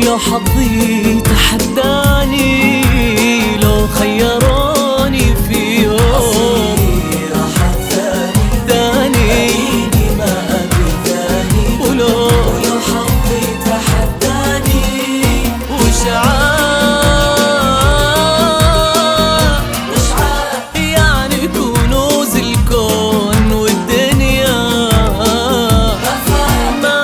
ولو حظي تحداني، لو خيروني في يوم راح الثاني ما أبي ثاني، ولو حظي تحداني وشعاع يعني كنوز الكون والدنيا ما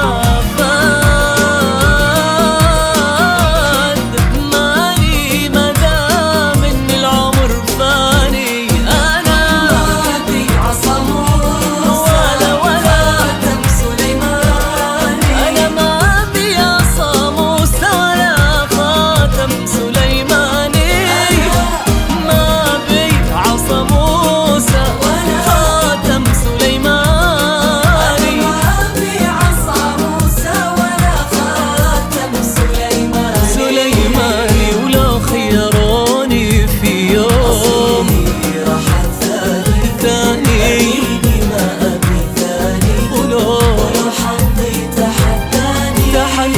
فاد مالي مدام ان العمر فاني. انا ما أبي عصا موسى ولا خاتم سليماني، انا ما ابي عصا موسى ولا خاتم سليماني، ما ابي عصا موسى ولا خاتم سليماني، ما أبي عصا موسى ولا خاتم سليماني. ولو خيروني في يوم راح ثاني ما أبي ثاني، ولو حظي تحداني.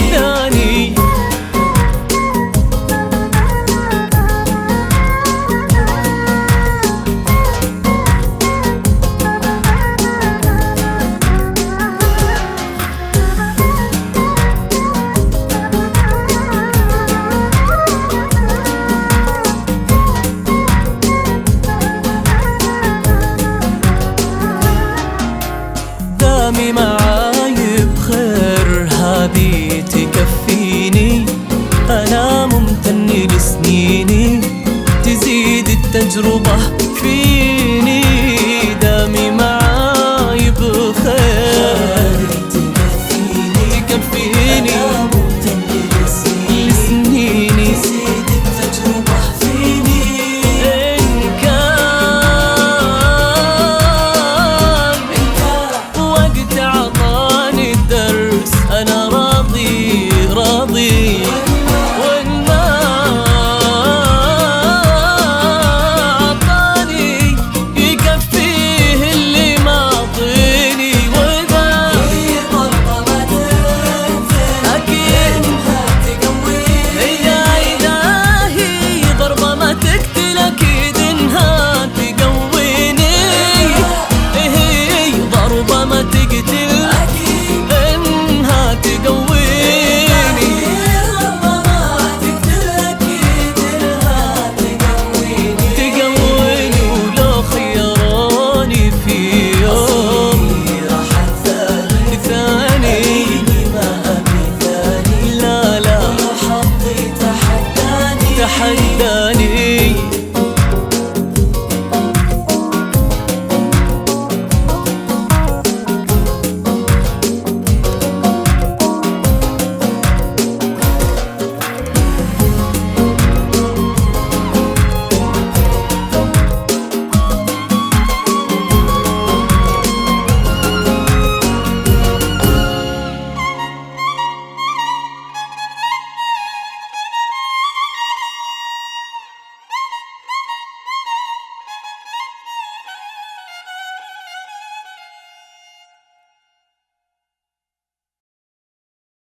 دامي معاي بخير هذه تكفيني، أنا ممتن لسنيني تزيد التجربة